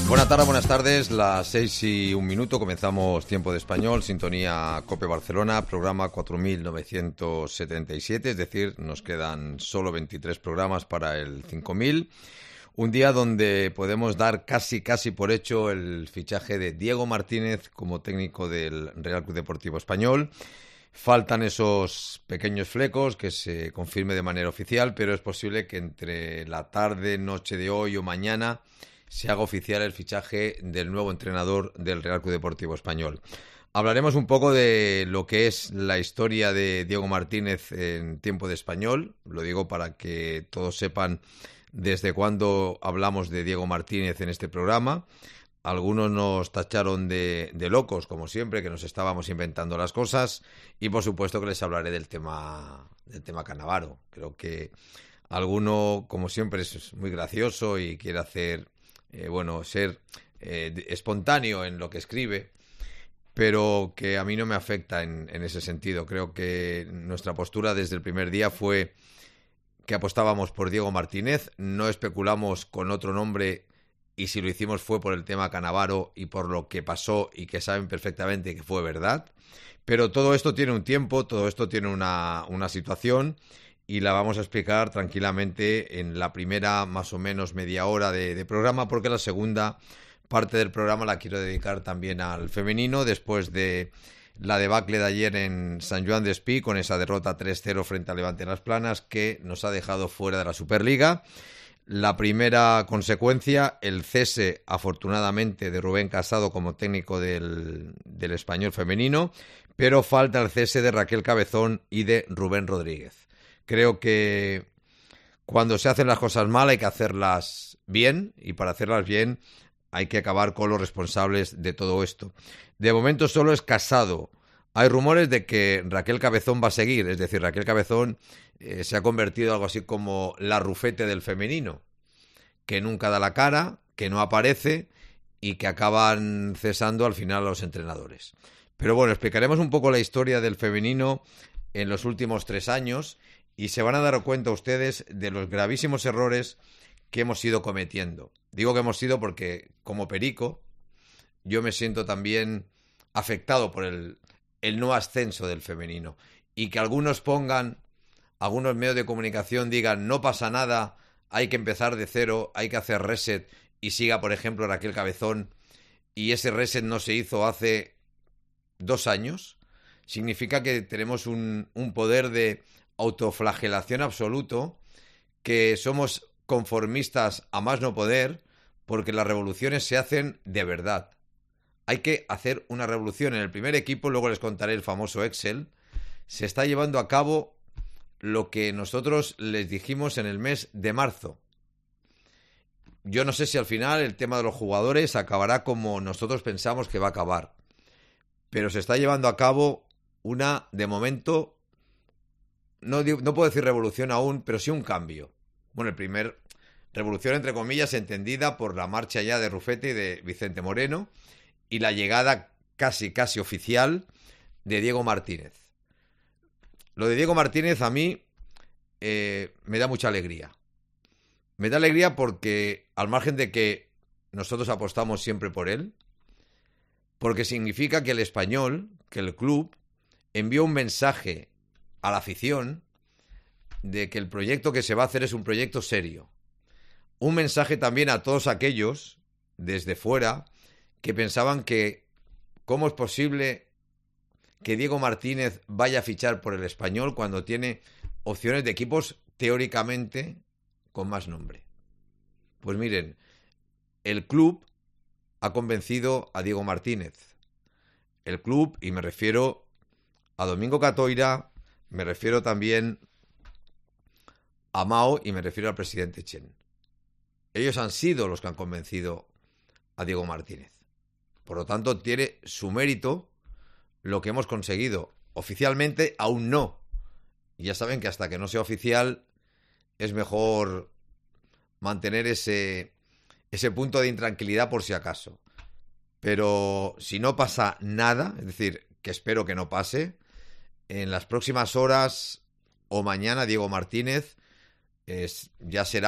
Buenas tardes, las 6:01, comenzamos Tiempo de Español, sintonía COPE Barcelona, programa 4977, es decir, nos quedan solo 23 programas para el 5000. Un día donde podemos dar casi por hecho el fichaje de Diego Martínez como técnico del Real Club Deportivo Español. Faltan esos pequeños flecos que se confirme de manera oficial, pero es posible que entre la tarde, noche de hoy o mañana se haga oficial el fichaje del nuevo entrenador del Real Club Deportivo Español. Hablaremos un poco de lo que es la historia de Diego Martínez en Tiempo de Español. Lo digo para que todos sepan desde cuándo hablamos de Diego Martínez en este programa. Algunos nos tacharon de locos, como siempre, que nos estábamos inventando las cosas. Y por supuesto que les hablaré del tema Cannavaro. Creo que alguno, como siempre, es muy gracioso y quiere hacer... ser espontáneo en lo que escribe, pero que a mí no me afecta en ese sentido. Creo que nuestra postura desde el primer día fue que apostábamos por Diego Martínez, no especulamos con otro nombre, y si lo hicimos fue por el tema Cannavaro y por lo que pasó y que saben perfectamente que fue verdad. Pero todo esto tiene un tiempo, todo esto tiene una situación, y la vamos a explicar tranquilamente en la primera más o menos media hora de programa, porque la segunda parte del programa la quiero dedicar también al femenino, después de la debacle de ayer en Sant Joan d'Espí, con esa derrota 3-0 frente al Levante en Las Planas, que nos ha dejado fuera de la Superliga. La primera consecuencia, el cese, afortunadamente, de Rubén Casado como técnico del Español femenino, pero falta el cese de Raquel Cabezón y de Rubén Rodríguez. Creo que cuando se hacen las cosas mal hay que hacerlas bien, y para hacerlas bien hay que acabar con los responsables de todo esto. De momento solo es Casado. Hay rumores de que Raquel Cabezón va a seguir, es decir, Raquel Cabezón se ha convertido en algo así como la Rufete del femenino, que nunca da la cara, que no aparece y que acaban cesando al final a los entrenadores. Pero bueno, explicaremos un poco la historia del femenino en los últimos 3 años, y se van a dar cuenta ustedes de los gravísimos errores que hemos ido cometiendo. Digo que hemos ido porque, como perico, yo me siento también afectado por el no ascenso del femenino. Y que algunos medios de comunicación digan, no pasa nada, hay que empezar de cero, hay que hacer reset, y siga, por ejemplo, Raquel Cabezón, y ese reset no se hizo hace 2 años, significa que tenemos un poder de autoflagelación absoluto, que somos conformistas a más no poder, porque las revoluciones se hacen de verdad. Hay que hacer una revolución en el primer equipo, luego les contaré el famoso Excel. Se está llevando a cabo lo que nosotros les dijimos en el mes de marzo. Yo no sé si al final el tema de los jugadores acabará como nosotros pensamos que va a acabar, pero se está llevando a cabo una, de momento, no puedo decir revolución aún, pero sí un cambio. Bueno, el primer revolución, entre comillas, entendida por la marcha ya de Rufete y de Vicente Moreno, y la llegada casi oficial de Diego Martínez. Lo de Diego Martínez a mí me da mucha alegría. Me da alegría porque, al margen de que nosotros apostamos siempre por él, porque significa que el Español, que el club, envió un mensaje a la afición de que el proyecto que se va a hacer es un proyecto serio. Un mensaje también a todos aquellos desde fuera que pensaban que cómo es posible que Diego Martínez vaya a fichar por el Español cuando tiene opciones de equipos teóricamente con más nombre. Pues miren, el club ha convencido a Diego Martínez. El club, y me refiero a Domingo Catoira, me refiero también a Mao y me refiero al presidente Chen. Ellos han sido los que han convencido a Diego Martínez. Por lo tanto, tiene su mérito lo que hemos conseguido. Oficialmente aún no. Y ya saben que hasta que no sea oficial es mejor mantener ese punto de intranquilidad por si acaso. Pero si no pasa nada, es decir, que espero que no pase, en las próximas horas o mañana Diego Martínez ya será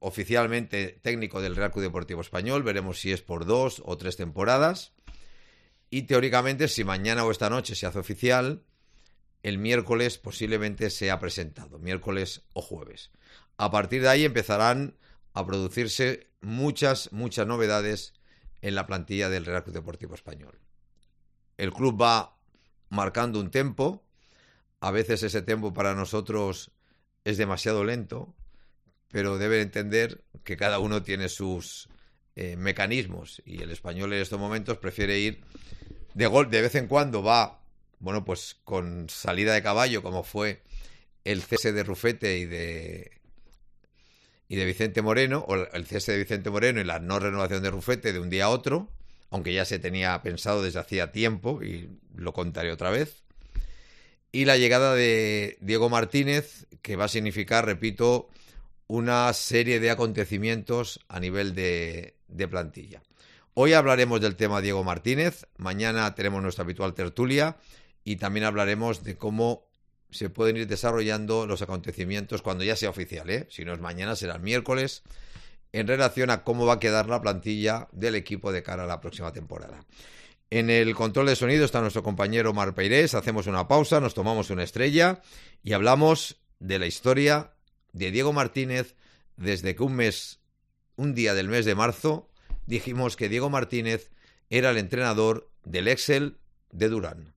oficialmente técnico del Real Club Deportivo Español. Veremos si es por 2 o 3 temporadas. Y teóricamente, si mañana o esta noche se hace oficial, el miércoles posiblemente sea presentado, miércoles o jueves. A partir de ahí empezarán a producirse muchas novedades en la plantilla del Real Club Deportivo Español. El club va marcando un tempo. A veces ese tempo para nosotros es demasiado lento, pero deben entender que cada uno tiene sus mecanismos, y el Español en estos momentos prefiere ir de vez en cuando, va, bueno, pues con salida de caballo, como fue el cese de Rufete y de Vicente Moreno, o el cese de Vicente Moreno y la no renovación de Rufete de un día a otro, aunque ya se tenía pensado desde hacía tiempo, y lo contaré otra vez. Y la llegada de Diego Martínez, que va a significar, repito, una serie de acontecimientos a nivel de plantilla. Hoy hablaremos del tema Diego Martínez, mañana tenemos nuestra habitual tertulia y también hablaremos de cómo se pueden ir desarrollando los acontecimientos cuando ya sea oficial, ¿eh? Si no es mañana, será el miércoles, en relación a cómo va a quedar la plantilla del equipo de cara a la próxima temporada. En el control de sonido está nuestro compañero Omar Peirés. Hacemos una pausa, nos tomamos una estrella y hablamos de la historia de Diego Martínez desde que un día del mes de marzo, dijimos que Diego Martínez era el entrenador del Excel de Durán.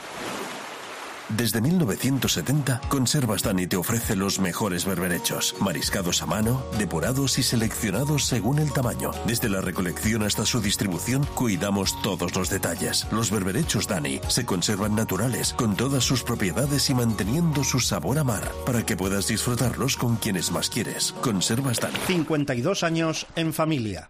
Desde 1970, Conservas Dani te ofrece los mejores berberechos, mariscados a mano, depurados y seleccionados según el tamaño. Desde la recolección hasta su distribución, cuidamos todos los detalles. Los berberechos Dani se conservan naturales, con todas sus propiedades y manteniendo su sabor a mar, para que puedas disfrutarlos con quienes más quieres. Conservas Dani. 52 años en familia.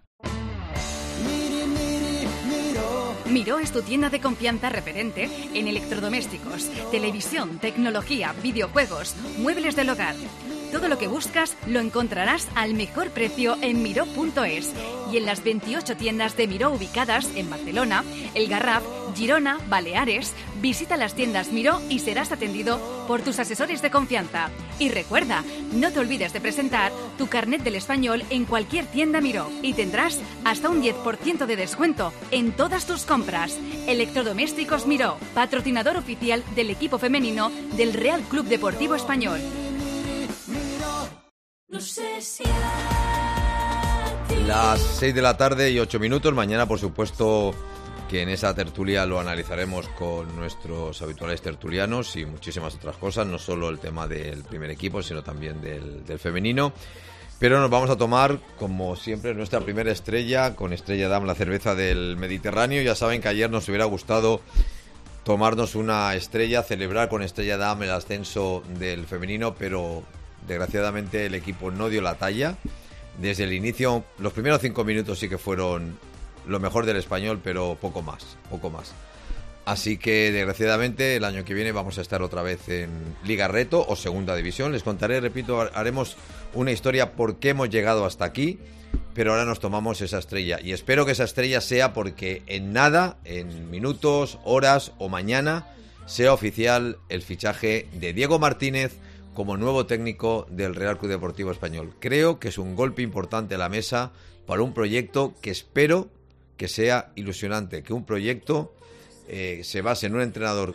Miró es tu tienda de confianza referente en electrodomésticos, televisión, tecnología, videojuegos, muebles del hogar. Todo lo que buscas lo encontrarás al mejor precio en Miró.es y en las 28 tiendas de Miró ubicadas en Barcelona, El Garraf, Girona, Baleares. Visita las tiendas Miró y serás atendido por tus asesores de confianza. Y recuerda, no te olvides de presentar tu carnet del español en cualquier tienda Miró y tendrás hasta un 10% de descuento en todas tus compras. Electrodomésticos Miró, patrocinador oficial del equipo femenino del Real Club Deportivo Español. No sé si Las 6 de la tarde y 8 minutos. Mañana, por supuesto, que en esa tertulia lo analizaremos con nuestros habituales tertulianos y muchísimas otras cosas, no solo el tema del primer equipo, sino también del femenino. Pero nos vamos a tomar, como siempre, nuestra primera estrella, con Estrella Damm, la cerveza del Mediterráneo. Ya saben que ayer nos hubiera gustado tomarnos una estrella, celebrar con Estrella Damm el ascenso del femenino, pero desgraciadamente el equipo no dio la talla. Desde el inicio, los primeros 5 minutos sí que fueron lo mejor del español, pero poco más. Así que desgraciadamente el año que viene vamos a estar otra vez en Liga Reto o Segunda División. Les contaré, repito, haremos una historia por qué hemos llegado hasta aquí, pero ahora nos tomamos esa estrella y espero que esa estrella sea porque en nada, en minutos, horas o mañana, sea oficial el fichaje de Diego Martínez como nuevo técnico del Real Club Deportivo Español. Creo que es un golpe importante a la mesa para un proyecto que espero que sea ilusionante, que un proyecto se base en un entrenador,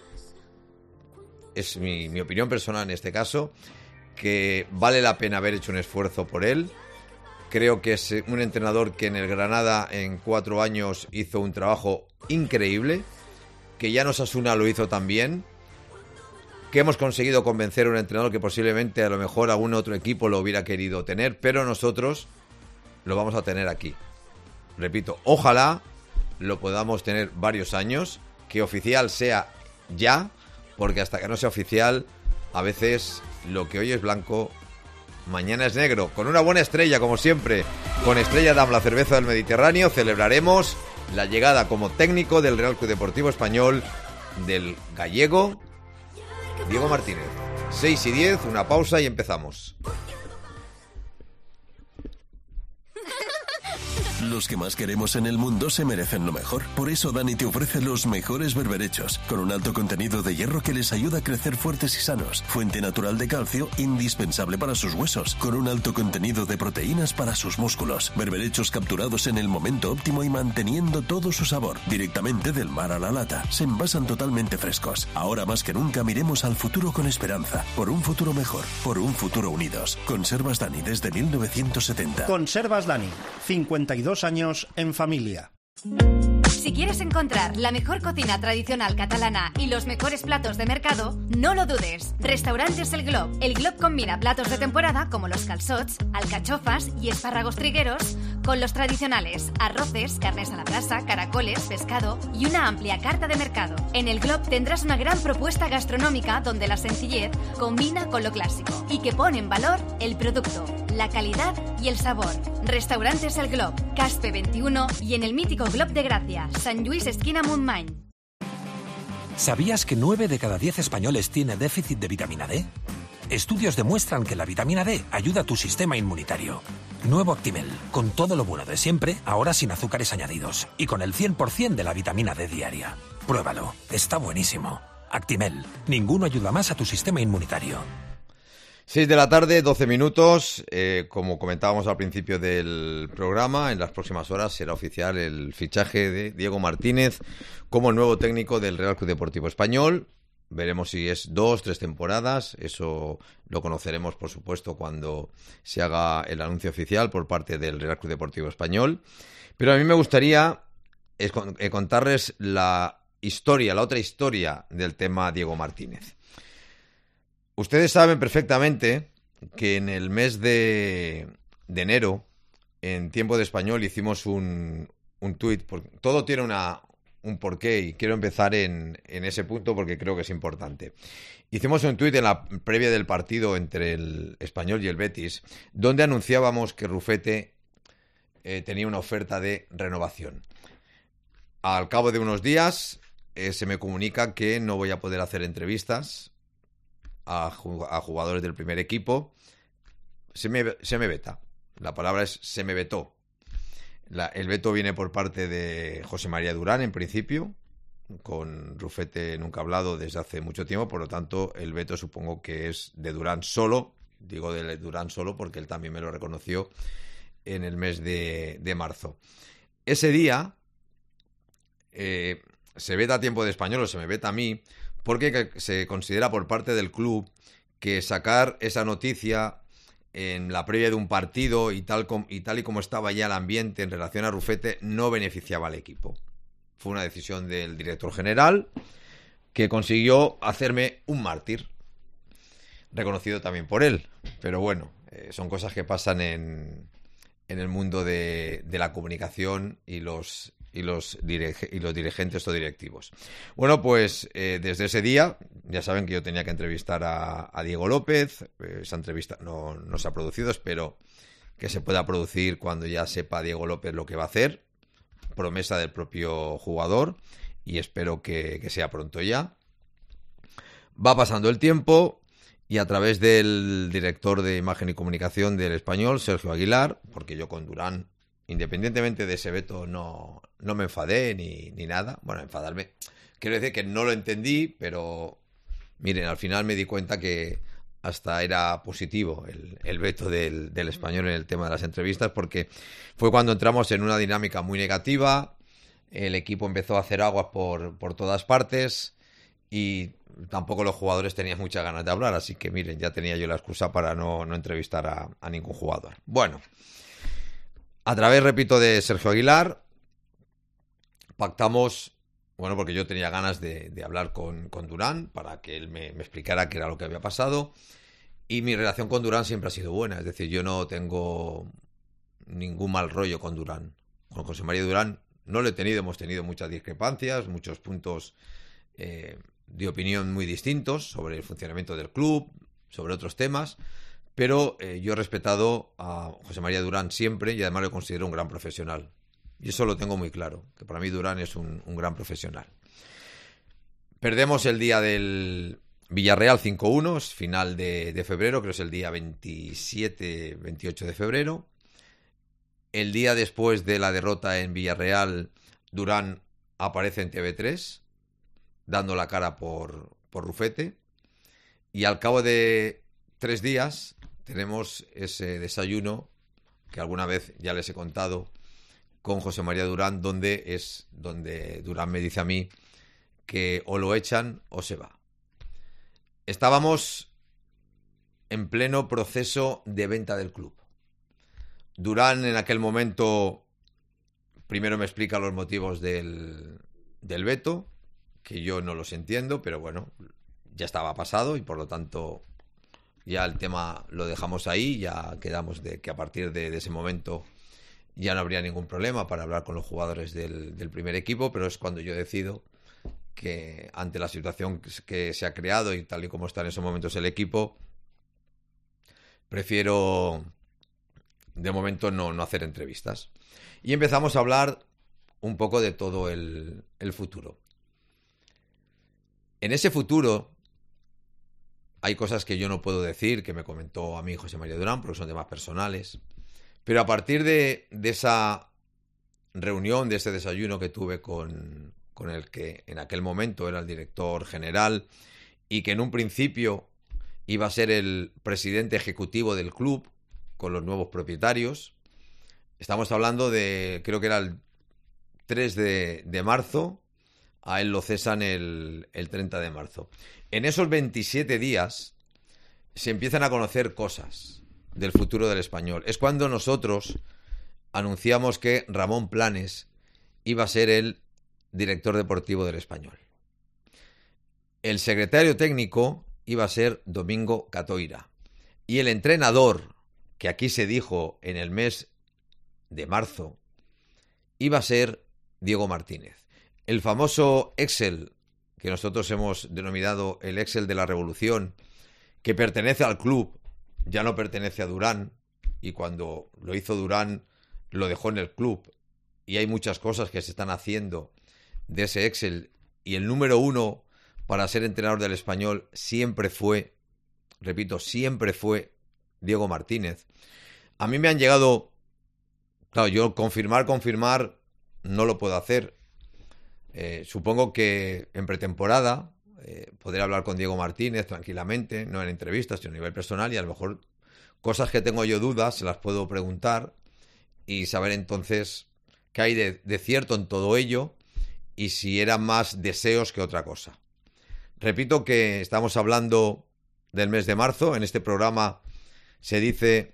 es mi opinión personal en este caso, que vale la pena haber hecho un esfuerzo por él. Creo que es un entrenador que en el Granada en 4 años hizo un trabajo increíble, que ya en Osasuna lo hizo también, que hemos conseguido convencer a un entrenador que posiblemente a lo mejor algún otro equipo lo hubiera querido tener, pero nosotros lo vamos a tener aquí. Repito, ojalá lo podamos tener varios años, que oficial sea ya, porque hasta que no sea oficial, a veces lo que hoy es blanco, mañana es negro. Con una buena estrella, como siempre, con Estrella Damm, la cerveza del Mediterráneo, celebraremos la llegada como técnico del Real Club Deportivo Español del gallego Diego Martínez. 6 y 10, una pausa y empezamos. Los que más queremos en el mundo se merecen lo mejor. Por eso Dani te ofrece los mejores berberechos, con un alto contenido de hierro que les ayuda a crecer fuertes y sanos. Fuente natural de calcio, indispensable para sus huesos, con un alto contenido de proteínas para sus músculos. Berberechos capturados en el momento óptimo y manteniendo todo su sabor, directamente del mar a la lata. Se envasan totalmente frescos. Ahora más que nunca miremos al futuro con esperanza. Por un futuro mejor, por un futuro unidos. Conservas Dani desde 1970. Conservas Dani, 52 años en familia. Si quieres encontrar la mejor cocina tradicional catalana y los mejores platos de mercado, no lo dudes. Restaurantes El Glob. El Glob combina platos de temporada como los calçots, alcachofas y espárragos trigueros con los tradicionales arroces, carnes a la brasa, caracoles, pescado y una amplia carta de mercado. En El Glob tendrás una gran propuesta gastronómica donde la sencillez combina con lo clásico y que pone en valor el producto, la calidad y el sabor. Restaurantes El Glob, Caspe 21 y en el mítico Glob de Gracia, Sant Lluís esquina Montmany. ¿Sabías que 9 de cada 10 españoles tiene déficit de vitamina D? Estudios demuestran que la vitamina D ayuda a tu sistema inmunitario. Nuevo Actimel, con todo lo bueno de siempre, ahora sin azúcares añadidos y con el 100% de la vitamina D diaria. Pruébalo, está buenísimo. Actimel, ninguno ayuda más a tu sistema inmunitario. 6 de la tarde, 12 minutos. Como comentábamos al principio del programa, en las próximas horas será oficial el fichaje de Diego Martínez como el nuevo técnico del Real Club Deportivo Español. Veremos si es 2, 3 temporadas. Eso lo conoceremos, por supuesto, cuando se haga el anuncio oficial por parte del Real Club Deportivo Español. Pero a mí me gustaría contarles la otra historia del tema Diego Martínez. Ustedes saben perfectamente que en el mes de enero, en Tiempo de Español, hicimos un tuit. Todo tiene un porqué y quiero empezar en ese punto porque creo que es importante. Hicimos un tuit en la previa del partido entre el Español y el Betis, donde anunciábamos que Rufete tenía una oferta de renovación. Al cabo de unos días se me comunica que no voy a poder hacer entrevistas a jugadores del primer equipo. Se me veta. La palabra es se me vetó. El veto viene por parte de José María Durán, en principio. Con Rufete nunca ha hablado desde hace mucho tiempo, por lo tanto el veto supongo que es de Durán solo. Digo de Durán solo porque él también me lo reconoció en el mes de marzo. Ese día se veta a Tiempo de Español, o se me veta a mí, porque se considera por parte del club que sacar esa noticia en la previa de un partido y tal y como estaba ya el ambiente en relación a Rufete no beneficiaba al equipo. Fue una decisión del director general que consiguió hacerme un mártir, reconocido también por él. Pero bueno, son cosas que pasan en el mundo de la comunicación y los dirigentes o directivos. Bueno, pues desde ese día, ya saben que yo tenía que entrevistar a Diego López. Esa entrevista no se ha producido, espero que se pueda producir cuando ya sepa Diego López lo que va a hacer. Promesa del propio jugador y espero que sea pronto ya. Va pasando el tiempo y a través del director de imagen y comunicación del Español, Sergio Aguilar, porque yo con Durán, independientemente de ese veto, no me enfadé ni nada. Bueno, enfadarme, quiero decir que no lo entendí, pero miren, al final me di cuenta que hasta era positivo el veto del Español en el tema de las entrevistas, porque fue cuando entramos en una dinámica muy negativa. El equipo empezó a hacer aguas por todas partes y tampoco los jugadores tenían muchas ganas de hablar, así que miren, ya tenía yo la excusa para no entrevistar a ningún jugador. Bueno, a través, repito, de Sergio Aguilar, pactamos, bueno, porque yo tenía ganas de hablar con Durán para que él me explicara qué era lo que había pasado. Y mi relación con Durán siempre ha sido buena, es decir, yo no tengo ningún mal rollo con Durán. Con José María Durán no lo he tenido, hemos tenido muchas discrepancias, muchos puntos de opinión muy distintos sobre el funcionamiento del club, sobre otros temas. Pero yo he respetado a José María Durán siempre y además lo considero un gran profesional. Y eso lo tengo muy claro, que para mí Durán es un gran profesional. Perdemos el día del Villarreal 5-1, es final de febrero, creo que es el día 27-28 de febrero. el día después de la derrota en Villarreal, Durán aparece en TV3, dando la cara por Rufete, y al cabo de 3 días tenemos ese desayuno que alguna vez ya les he contado con José María Durán, donde Durán me dice a mí que o lo echan o se va. Estábamos en pleno proceso de venta del club. Durán en aquel momento primero me explica los motivos del veto, que yo no los entiendo, pero bueno, ya estaba pasado y por lo tanto ya el tema lo dejamos ahí, ya quedamos de que a partir de ese momento ya no habría ningún problema para hablar con los jugadores del primer equipo, pero es cuando yo decido que ante la situación que se ha creado y tal y como está en esos momentos el equipo, prefiero de momento no hacer entrevistas. Y empezamos a hablar un poco de todo el futuro. En ese futuro hay cosas que yo no puedo decir, que me comentó a mí José María Durán, porque son temas personales. Pero a partir de esa reunión, de ese desayuno que tuve con el que en aquel momento era el director general y que en un principio iba a ser el presidente ejecutivo del club con los nuevos propietarios, estamos hablando de, creo que era el 3 de marzo, a él lo cesan el 30 de marzo. En esos 27 días se empiezan a conocer cosas del futuro del Español. Es cuando nosotros anunciamos que Ramón Planes iba a ser el director deportivo del Español. El secretario técnico iba a ser Domingo Catoira. Y el entrenador, que aquí se dijo en el mes de marzo, iba a ser Diego Martínez. El famoso Excel, que nosotros hemos denominado el Excel de la Revolución, que pertenece al club, ya no pertenece a Durán, y cuando lo hizo Durán lo dejó en el club, y hay muchas cosas que se están haciendo de ese Excel, y el número 1 para ser entrenador del Español siempre fue, repito, siempre fue Diego Martínez. A mí me han llegado, claro, yo confirmar no lo puedo hacer. Supongo que en pretemporada podré hablar con Diego Martínez tranquilamente, no en entrevistas, sino a nivel personal, y a lo mejor cosas que tengo yo dudas se las puedo preguntar y saber entonces qué hay de cierto en todo ello y si eran más deseos que otra cosa. Repito que estamos hablando del mes de marzo. En este programa se dice,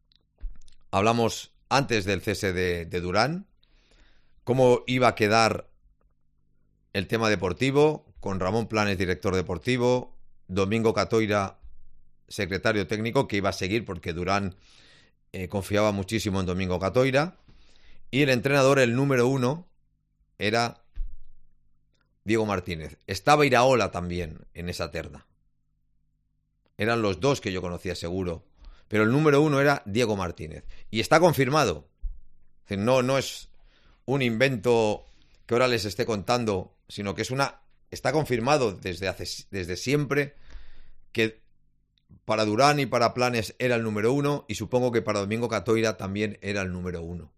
hablamos antes del cese de Durán, cómo iba a quedar el tema deportivo, con Ramón Planes, director deportivo, Domingo Catoira, secretario técnico, que iba a seguir porque Durán confiaba muchísimo en Domingo Catoira, y el entrenador, el número 1, era Diego Martínez. Estaba Iraola también en esa terna. Eran los dos que yo conocía seguro, pero el número 1 era Diego Martínez. Y está confirmado. No es un invento que ahora les esté contando, sino que está confirmado desde siempre que para Durán y para Planes era el número 1, y supongo que para Domingo Catoira también era el número 1.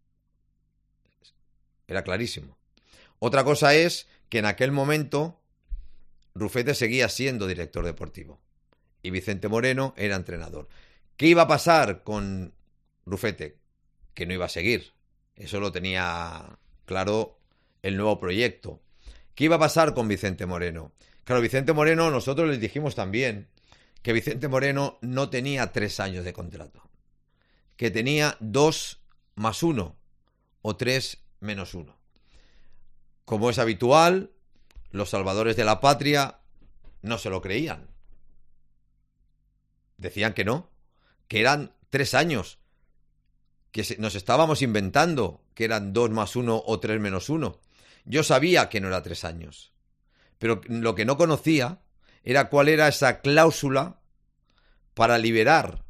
Era clarísimo. Otra cosa es que en aquel momento Rufete seguía siendo director deportivo y Vicente Moreno era entrenador. ¿Qué iba a pasar con Rufete? Que no iba a seguir. Eso lo tenía claro el nuevo proyecto. ¿Qué iba a pasar con Vicente Moreno? Claro, Vicente Moreno, nosotros les dijimos también que Vicente Moreno no tenía 3 años de contrato, que tenía 2 más 1 o 3 menos 1. Como es habitual, los salvadores de la patria no se lo creían. Decían que no, que eran 3 años, que nos estábamos inventando que eran 2 más 1 o 3 menos 1. Yo sabía que no era 3 años, pero lo que no conocía era cuál era esa cláusula para liberar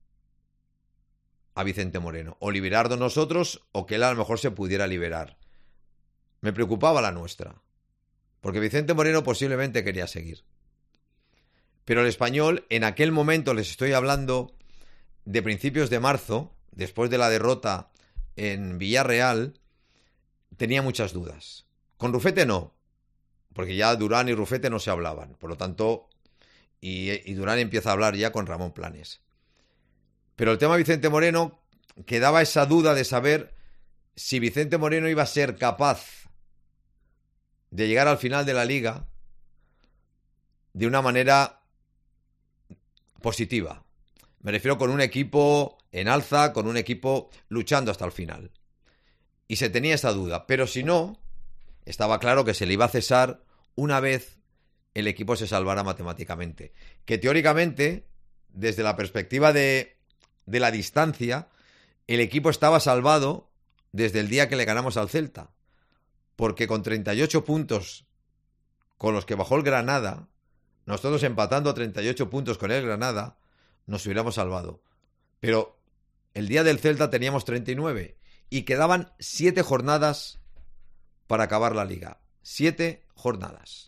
a Vicente Moreno, o liberarnos nosotros, o que él a lo mejor se pudiera liberar. Me preocupaba la nuestra, porque Vicente Moreno posiblemente quería seguir. Pero el Español, en aquel momento, les estoy hablando de principios de marzo, después de la derrota en Villarreal tenía muchas dudas. Con Rufete no, porque ya Durán y Rufete no se hablaban. Por lo tanto, y Durán empieza a hablar ya con Ramón Planes. Pero el tema Vicente Moreno, quedaba esa duda de saber si Vicente Moreno iba a ser capaz de llegar al final de la Liga de una manera positiva. Me refiero con un equipo en alza, con un equipo luchando hasta el final. Y se tenía esa duda. Pero si no, estaba claro que se le iba a cesar una vez el equipo se salvara matemáticamente. Que teóricamente, desde la perspectiva de la distancia, el equipo estaba salvado desde el día que le ganamos al Celta. Porque con 38 puntos con los que bajó el Granada, nosotros empatando a 38 puntos con el Granada, nos hubiéramos salvado. Pero el día del Celta teníamos 39 y quedaban 7 jornadas para acabar la Liga. 7 jornadas.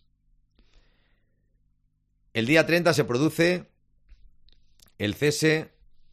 El día 30 se produce el cese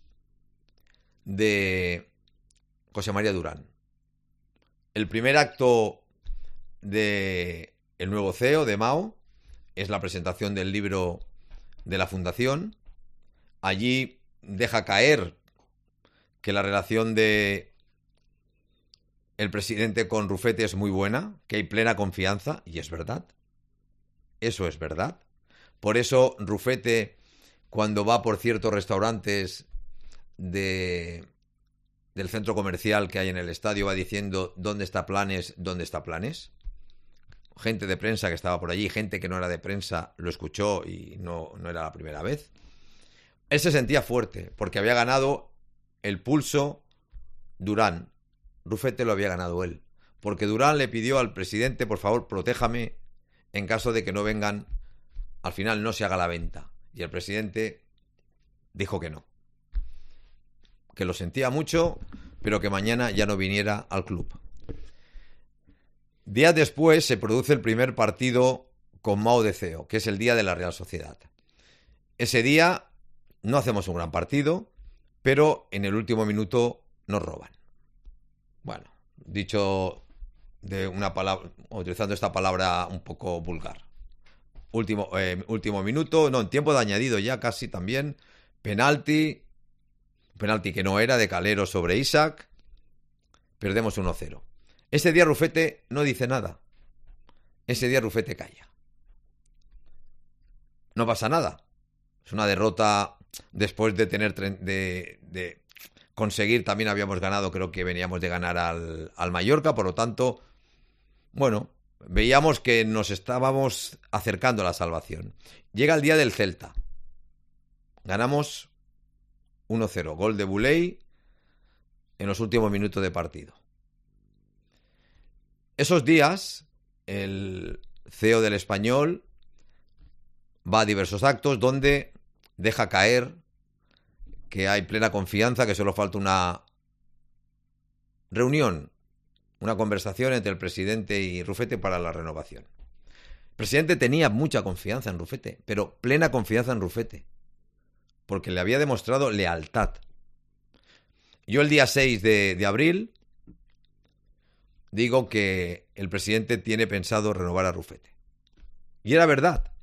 de José María Durán. El primer acto de el nuevo CEO de Mao es la presentación del libro de la Fundación. Allí deja caer que la relación de el presidente con Rufete es muy buena, que hay plena confianza, y es verdad. Eso es verdad. Por eso Rufete, cuando va por ciertos restaurantes del centro comercial que hay en el estadio, va diciendo ¿dónde está Planes? ¿Dónde está Planes? Gente de prensa que estaba por allí, gente que no era de prensa, lo escuchó y no era la primera vez. Él se sentía fuerte porque había ganado el pulso Durán. Rufete lo había ganado él. Porque Durán le pidió al presidente, por favor, protéjame en caso de que no vengan, al final no se haga la venta. Y el presidente dijo que no. Que lo sentía mucho, pero que mañana ya no viniera al club. Días después se produce el primer partido con Mao de CEO, que es el día de la Real Sociedad. Ese día no hacemos un gran partido, pero en el último minuto nos roban. Bueno, dicho de una palabra, utilizando esta palabra un poco vulgar. Último minuto, no, en tiempo de añadido ya casi también, penalti que no era, de Calero sobre Isaac, perdemos 1-0. Ese día Rufete no dice nada. Ese día Rufete calla. No pasa nada. Es una derrota después de tener de conseguir, también habíamos ganado, creo que veníamos de ganar al Mallorca, por lo tanto, bueno, veíamos que nos estábamos acercando a la salvación. Llega el día del Celta. Ganamos 1-0. Gol de Buley en los últimos minutos de partido. Esos días, el CEO del Español va a diversos actos donde deja caer que hay plena confianza, que solo falta una reunión, una conversación entre el presidente y Rufete para la renovación. El presidente tenía mucha confianza en Rufete, pero plena confianza en Rufete, porque le había demostrado lealtad. Yo el día 6 de abril digo que el presidente tiene pensado renovar a Rufete. Y era verdad.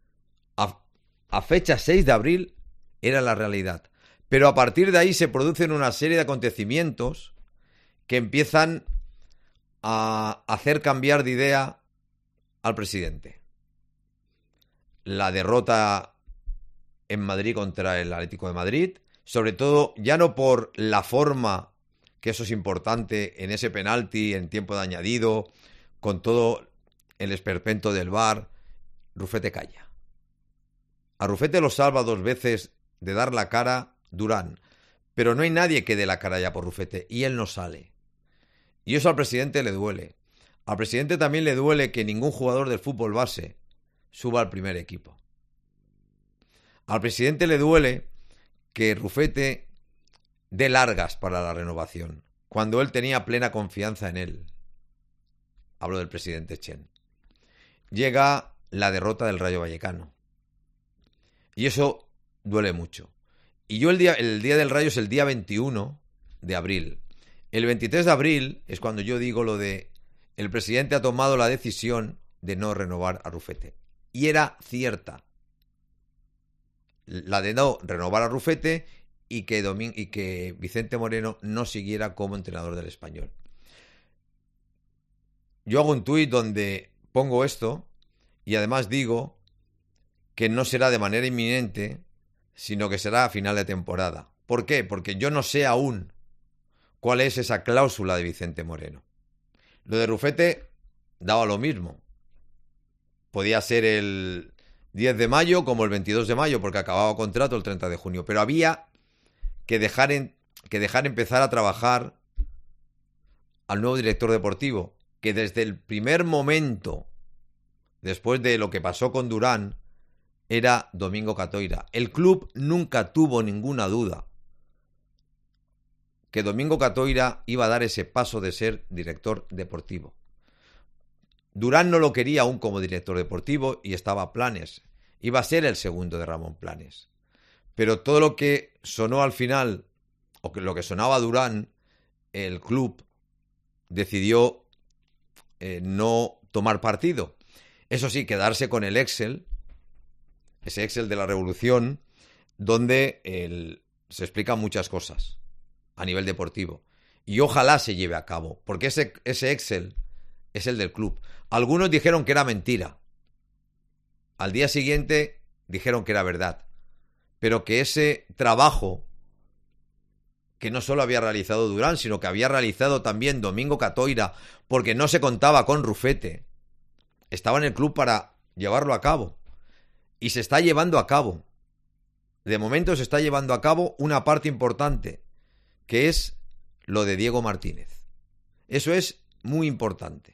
A fecha 6 de abril era la realidad. Pero a partir de ahí se producen una serie de acontecimientos que empiezan a hacer cambiar de idea al presidente. La derrota en Madrid contra el Atlético de Madrid, sobre todo ya no por la forma, que eso es importante, en ese penalti en tiempo de añadido, con todo el esperpento del VAR, Rufete calla. A Rufete lo salva 2 veces de dar la cara Durán, pero no hay nadie que dé la cara ya por Rufete, y él no sale. Y eso al presidente le duele. Al presidente también le duele que ningún jugador del fútbol base suba al primer equipo. Al presidente le duele que Rufete dé largas para la renovación, cuando él tenía plena confianza en él. Hablo del presidente Chen. Llega la derrota del Rayo Vallecano. Y eso duele mucho. Y yo el día del Rayo es el día 21 de abril. El 23 de abril es cuando yo digo lo de el presidente ha tomado la decisión de no renovar a Rufete. Y era cierta. La de no renovar a Rufete y que Vicente Moreno no siguiera como entrenador del Español. Yo hago un tuit donde pongo esto y además digo que no será de manera inminente, sino que será a final de temporada. ¿Por qué? Porque yo no sé aún cuál es esa cláusula de Vicente Moreno. Lo de Rufete daba lo mismo. Podía ser el 10 de mayo como el 22 de mayo, porque acababa contrato el 30 de junio. Pero había que dejar empezar a trabajar al nuevo director deportivo, que desde el primer momento, después de lo que pasó con Durán, era Domingo Catoira. El club nunca tuvo ninguna duda que Domingo Catoira iba a dar ese paso de ser director deportivo. Durán no lo quería aún como director deportivo y estaba a Planes. Iba a ser el segundo de Ramón Planes. Pero todo lo que sonó al final, o lo que sonaba a Durán, el club decidió no tomar partido. Eso sí, quedarse con el Excel, ese Excel de la Revolución, donde se explican muchas cosas a nivel deportivo. Y ojalá se lleve a cabo, porque ese Excel es el del club. Algunos dijeron que era mentira. Al día siguiente dijeron que era verdad. Pero que ese trabajo, que no solo había realizado Durán, sino que había realizado también Domingo Catoira, porque no se contaba con Rufete, estaba en el club para llevarlo a cabo. Y se está llevando a cabo. De momento se está llevando a cabo una parte importante, que es lo de Diego Martínez. Eso es muy importante.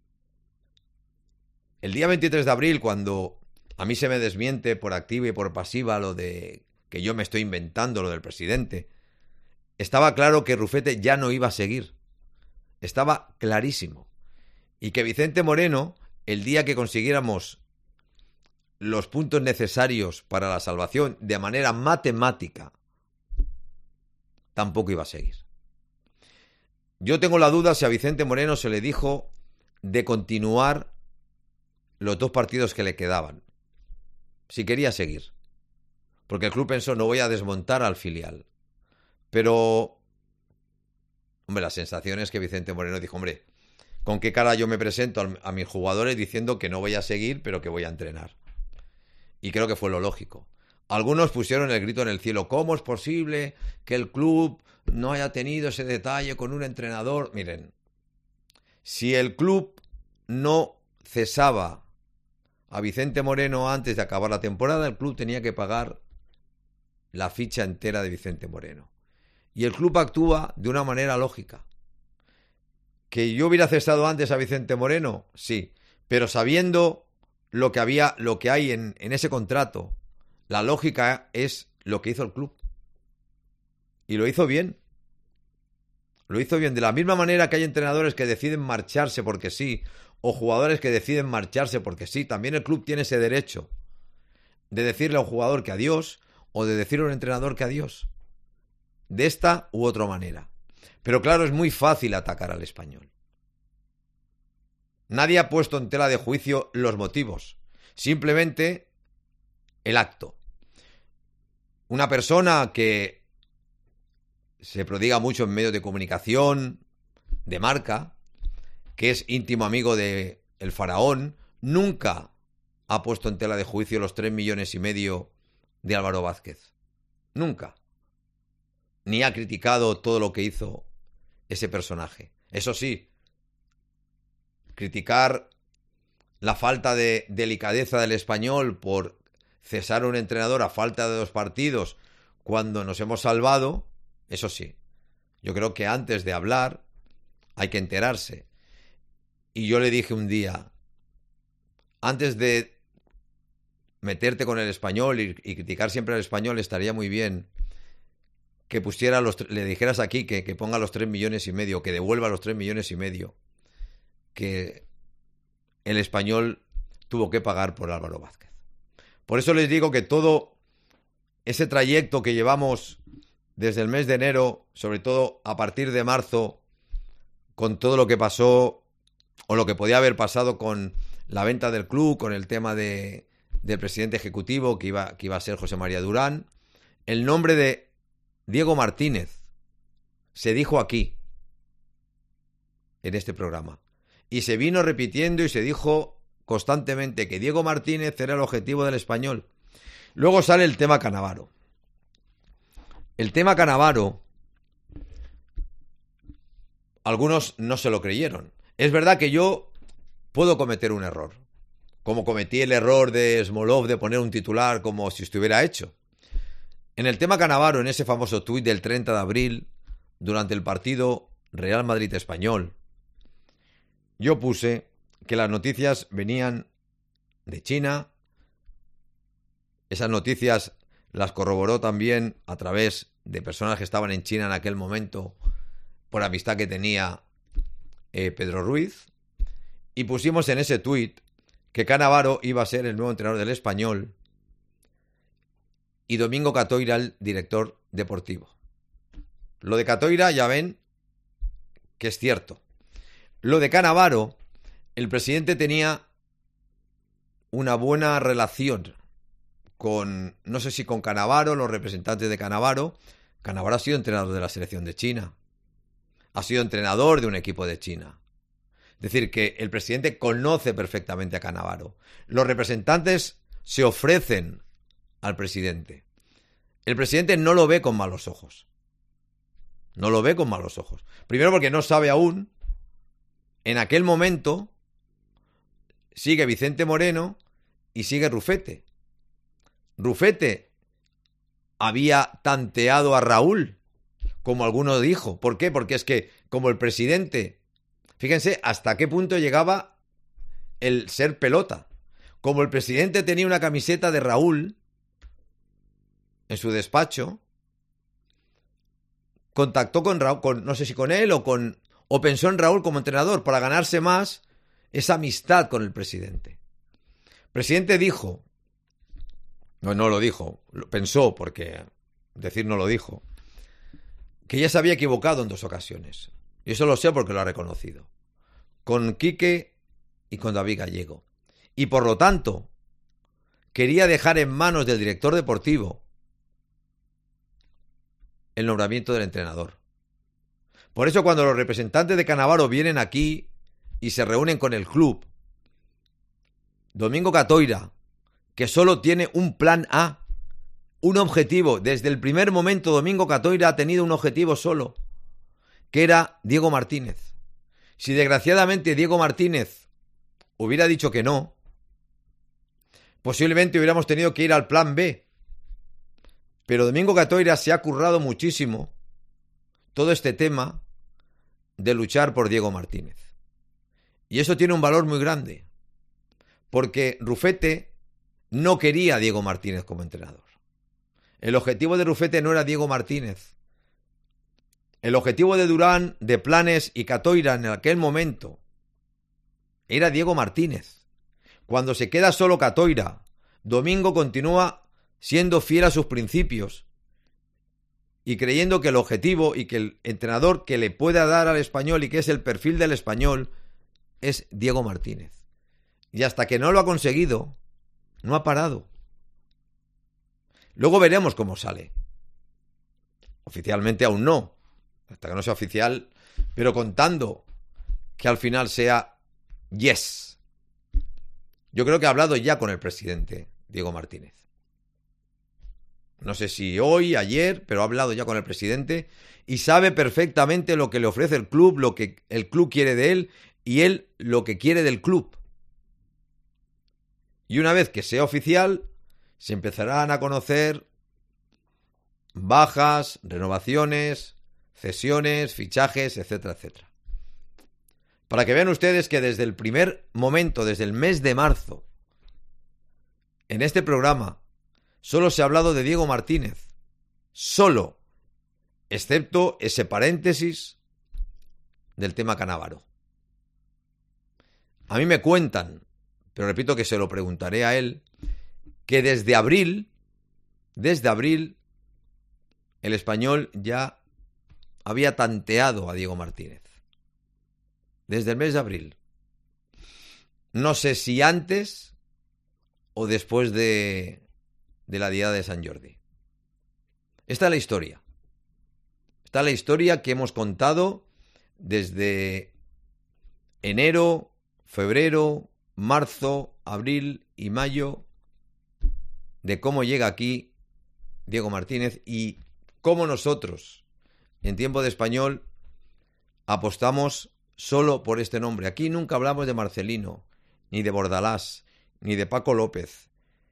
El día 23 de abril, cuando a mí se me desmiente por activa y por pasiva lo de que yo me estoy inventando lo del presidente, estaba claro que Rufete ya no iba a seguir. Estaba clarísimo. Y que Vicente Moreno, el día que consiguiéramos los puntos necesarios para la salvación de manera matemática, tampoco iba a seguir. Yo tengo la duda si a Vicente Moreno se le dijo de continuar los 2 partidos que le quedaban, si quería seguir, porque el club pensó, no voy a desmontar al filial. Pero, hombre, la sensación es que Vicente Moreno dijo, hombre, ¿con qué cara yo me presento a mis jugadores diciendo que no voy a seguir, pero que voy a entrenar? Y creo que fue lo lógico. Algunos pusieron el grito en el cielo, ¿cómo es posible que el club no haya tenido ese detalle con un entrenador? Miren, si el club no cesaba a Vicente Moreno antes de acabar la temporada, el club tenía que pagar la ficha entera de Vicente Moreno. Y el club actúa de una manera lógica. ¿Que yo hubiera cesado antes a Vicente Moreno? Sí, pero sabiendo lo que hay en ese contrato, la lógica es lo que hizo el club. Y lo hizo bien. Lo hizo bien. De la misma manera que hay entrenadores que deciden marcharse porque sí, o jugadores que deciden marcharse porque sí, también el club tiene ese derecho de decirle a un jugador que adiós o de decirle a un entrenador que adiós. De esta u otra manera. Pero claro, es muy fácil atacar al Español. Nadie ha puesto en tela de juicio los motivos. Simplemente el acto. Una persona que se prodiga mucho en medios de comunicación, de marca, que es íntimo amigo de el faraón, nunca ha puesto en tela de juicio los 3,5 millones de Álvaro Vázquez. Nunca. Ni ha criticado todo lo que hizo ese personaje. Eso sí, criticar la falta de delicadeza del Español por cesar a un entrenador a falta de 2 partidos cuando nos hemos salvado, eso sí. Yo creo que antes de hablar hay que enterarse. Y yo le dije un día, antes de meterte con el Español y criticar siempre al Español, estaría muy bien que pusiera le dijeras aquí que ponga los 3,5 millones, que devuelva los 3,5 millones que el Español tuvo que pagar por Álvaro Vázquez. Por eso les digo que todo ese trayecto que llevamos desde el mes de enero, sobre todo a partir de marzo, con todo lo que pasó o lo que podía haber pasado con la venta del club, con el tema del presidente ejecutivo que iba a ser José María Durán. El nombre de Diego Martínez se dijo aquí, en este programa, y se vino repitiendo y se dijo constantemente que Diego Martínez era el objetivo del Español. Luego sale el tema Cannavaro. El tema Cannavaro, algunos no se lo creyeron. Es verdad que yo puedo cometer un error, como cometí el error de Smolov de poner un titular como si estuviera hecho. En el tema Cannavaro, en ese famoso tuit del 30 de abril, durante el partido Real Madrid-Español, yo puse que las noticias venían de China. Esas noticias las corroboró también a través de personas que estaban en China en aquel momento, por amistad que tenía Pedro Ruiz. Y pusimos en ese tuit que Cannavaro iba a ser el nuevo entrenador del Español y Domingo Catoira el director deportivo. Lo de Catoira ya ven que es cierto. Lo de Cannavaro, el presidente tenía una buena relación con, no sé si con Cannavaro, los representantes de Cannavaro. Cannavaro ha sido entrenador de la selección de China. Ha sido entrenador de un equipo de China. Es decir, que el presidente conoce perfectamente a Cannavaro. Los representantes se ofrecen al presidente. El presidente no lo ve con malos ojos. No lo ve con malos ojos. Primero porque no sabe aún. En aquel momento sigue Vicente Moreno y sigue Rufete. Rufete había tanteado a Raúl, como alguno dijo. ¿Por qué? Porque es que como el presidente, fíjense hasta qué punto llegaba el ser pelota. Como el presidente tenía una camiseta de Raúl en su despacho, contactó con Raúl, no sé si con él o pensó en Raúl como entrenador para ganarse más esa amistad con el presidente. El presidente dijo, no lo dijo, lo pensó, porque decir no lo dijo, que ya se había equivocado en 2 ocasiones. Y eso lo sé porque lo ha reconocido. Con Quique y con David Gallego. Y por lo tanto, quería dejar en manos del director deportivo el nombramiento del entrenador. Por eso cuando los representantes de Cannavaro vienen aquí y se reúnen con el club, Domingo Catoira, que solo tiene un plan A, un objetivo, desde el primer momento Domingo Catoira ha tenido un objetivo solo, que era Diego Martínez. Si desgraciadamente Diego Martínez hubiera dicho que no, posiblemente hubiéramos tenido que ir al plan B. Pero Domingo Catoira se ha currado muchísimo todo este tema de luchar por Diego Martínez. Y eso tiene un valor muy grande, porque Rufete no quería a Diego Martínez como entrenador. El objetivo de Rufete no era Diego Martínez. El objetivo de Durán, de Planes y Catoira en aquel momento era Diego Martínez. Cuando se queda solo Catoira, Domingo continúa siendo fiel a sus principios y creyendo que el objetivo y que el entrenador que le pueda dar al Español y que es el perfil del Español es Diego Martínez. Y hasta que no lo ha conseguido, no ha parado. Luego veremos cómo sale. Oficialmente aún no, hasta que no sea oficial, pero contando que al final sea yes. Yo creo que ha hablado ya con el presidente Diego Martínez. No sé si hoy, ayer, pero ha hablado ya con el presidente y sabe perfectamente lo que le ofrece el club, lo que el club quiere de él y él lo que quiere del club. Y una vez que sea oficial, se empezarán a conocer bajas, renovaciones, cesiones, fichajes, etcétera, etcétera. Para que vean ustedes que desde el primer momento, desde el mes de marzo, en este programa, solo se ha hablado de Diego Martínez. Solo. Excepto ese paréntesis del tema Cannavaro. A mí me cuentan, pero repito que se lo preguntaré a él, que desde abril, el Español ya había tanteado a Diego Martínez. desde el mes de abril. No sé si antes o después de la Diada de Sant Jordi. Esta es la historia. Esta es la historia que hemos contado desde enero, febrero, marzo, abril y mayo, de cómo llega aquí Diego Martínez y cómo nosotros, en Tiempo de Español, apostamos solo por este nombre. Aquí nunca hablamos de Marcelino, ni de Bordalás, ni de Paco López,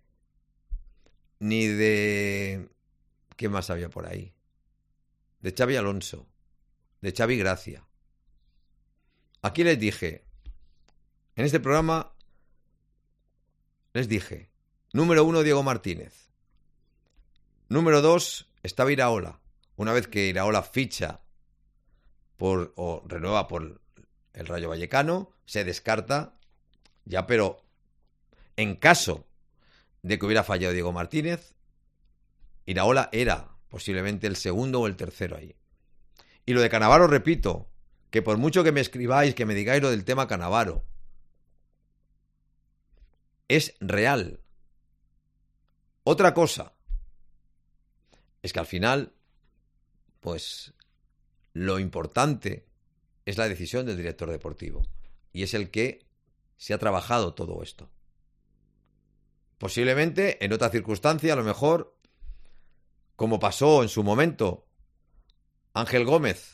ni de... ¿Qué más había por ahí? De Xavi Alonso, de Xavi Gracia. Aquí les dije, en este programa, les dije, número 1, Diego Martínez. Número 2, estaba Iraola. Una vez que Iraola ficha o renueva por el Rayo Vallecano, se descarta ya, pero en caso de que hubiera fallado Diego Martínez, Iraola era posiblemente el segundo o el tercero ahí. Y lo de Cannavaro, repito, que por mucho que me escribáis, que me digáis lo del tema Cannavaro, es real. Otra cosa es que al final, pues, lo importante es la decisión del director deportivo. Y es el que se ha trabajado todo esto. Posiblemente, en otra circunstancia, a lo mejor, como pasó en su momento, Ángel Gómez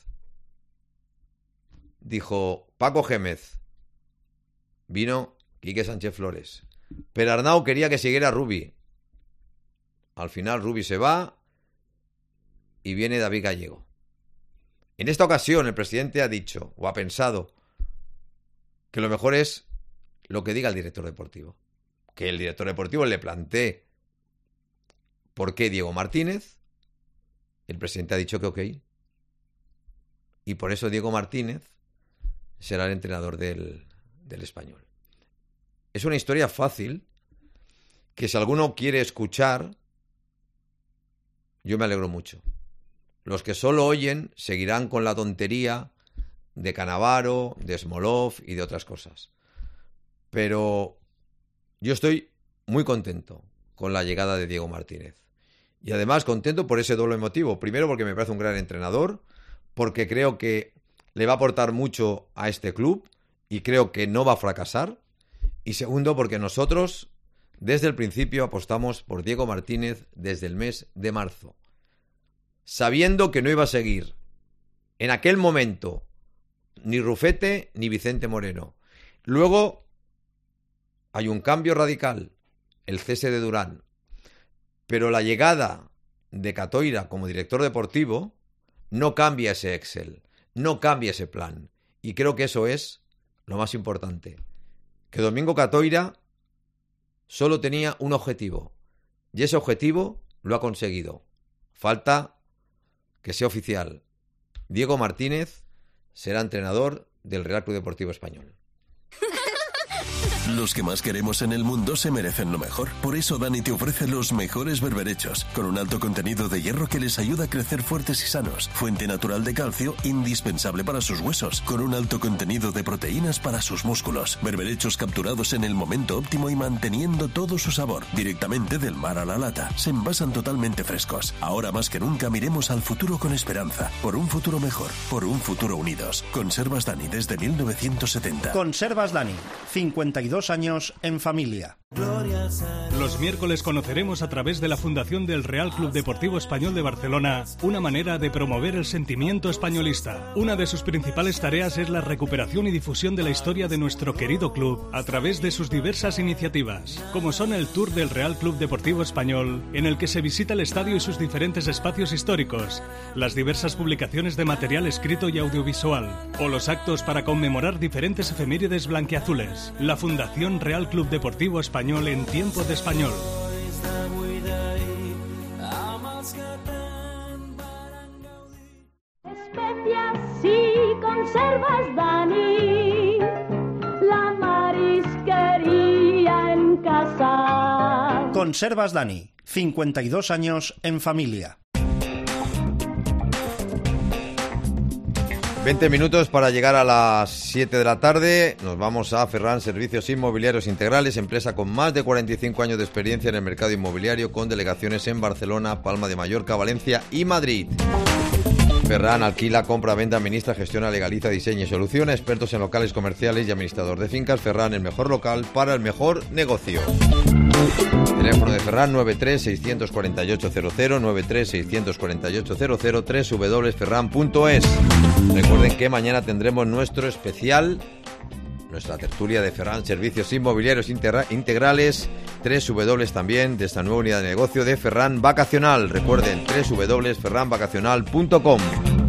dijo, Paco Gémez, vino Quique Sánchez Flores. Pero Arnau quería que siguiera Rubi. Al final Rubi se va y viene David Gallego. En esta ocasión el presidente ha dicho o ha pensado que lo mejor es lo que diga el director deportivo. Que el director deportivo le plantee por qué Diego Martínez. El presidente ha dicho que ok. Y por eso Diego Martínez será el entrenador del Español. Es una historia fácil que si alguno quiere escuchar, yo me alegro mucho. Los que solo oyen seguirán con la tontería de Cannavaro, de Smolov y de otras cosas. Pero yo estoy muy contento con la llegada de Diego Martínez. Y además contento por ese doble motivo. Primero porque me parece un gran entrenador, porque creo que le va a aportar mucho a este club y creo que no va a fracasar. Y segundo porque nosotros desde el principio apostamos por Diego Martínez desde el mes de marzo, sabiendo que no iba a seguir en aquel momento ni Rufete ni Vicente Moreno. Luego hay un cambio radical, el cese de Durán, pero la llegada de Catoira como director deportivo no cambia ese Excel, no cambia ese plan, y creo que eso es lo más importante, que Domingo Catoira solo tenía un objetivo, y ese objetivo lo ha conseguido. Falta que sea oficial. Diego Martínez será entrenador del Real Club Deportivo Español. Los que más queremos en el mundo se merecen lo mejor. Por eso Dani te ofrece los mejores berberechos, con un alto contenido de hierro que les ayuda a crecer fuertes y sanos. Fuente natural de calcio, indispensable para sus huesos, con un alto contenido de proteínas para sus músculos. Berberechos capturados en el momento óptimo y manteniendo todo su sabor. Directamente del mar a la lata. Se envasan totalmente frescos. Ahora más que nunca miremos al futuro con esperanza. Por un futuro mejor. Por un futuro unidos. Conservas Dani desde 1970. Conservas Dani. 52 años en familia. Los miércoles conoceremos a través de la Fundación del Real Club Deportivo Español de Barcelona una manera de promover el sentimiento españolista. Una de sus principales tareas es la recuperación y difusión de la historia de nuestro querido club a través de sus diversas iniciativas, como son el Tour del Real Club Deportivo Español, en el que se visita el estadio y sus diferentes espacios históricos, las diversas publicaciones de material escrito y audiovisual, o los actos para conmemorar diferentes efemérides blanquiazules. La Fundación Real Club Deportivo Español en Tiempo de Español. Especias y conservas Dani, la marisquería en casa. Conservas Dani, 52 años en familia. 20 minutos para llegar a las 7 de la tarde. Nos vamos a Ferran Servicios Inmobiliarios Integrales, empresa con más de 45 años de experiencia en el mercado inmobiliario, con delegaciones en Barcelona, Palma de Mallorca, Valencia y Madrid. Ferran alquila, compra, venda, administra, gestiona, legaliza, diseña y soluciona. Expertos en locales comerciales y administrador de fincas. Ferran, el mejor local para el mejor negocio. Teléfono de Ferran 93-648-00, 93-648-00, www.ferran.es. Recuerden que mañana tendremos nuestro especial, nuestra tertulia de Ferran Servicios Inmobiliarios Integrales, 3W también de esta nueva unidad de negocio de Ferran Vacacional. Recuerden, www.ferranvacacional.com.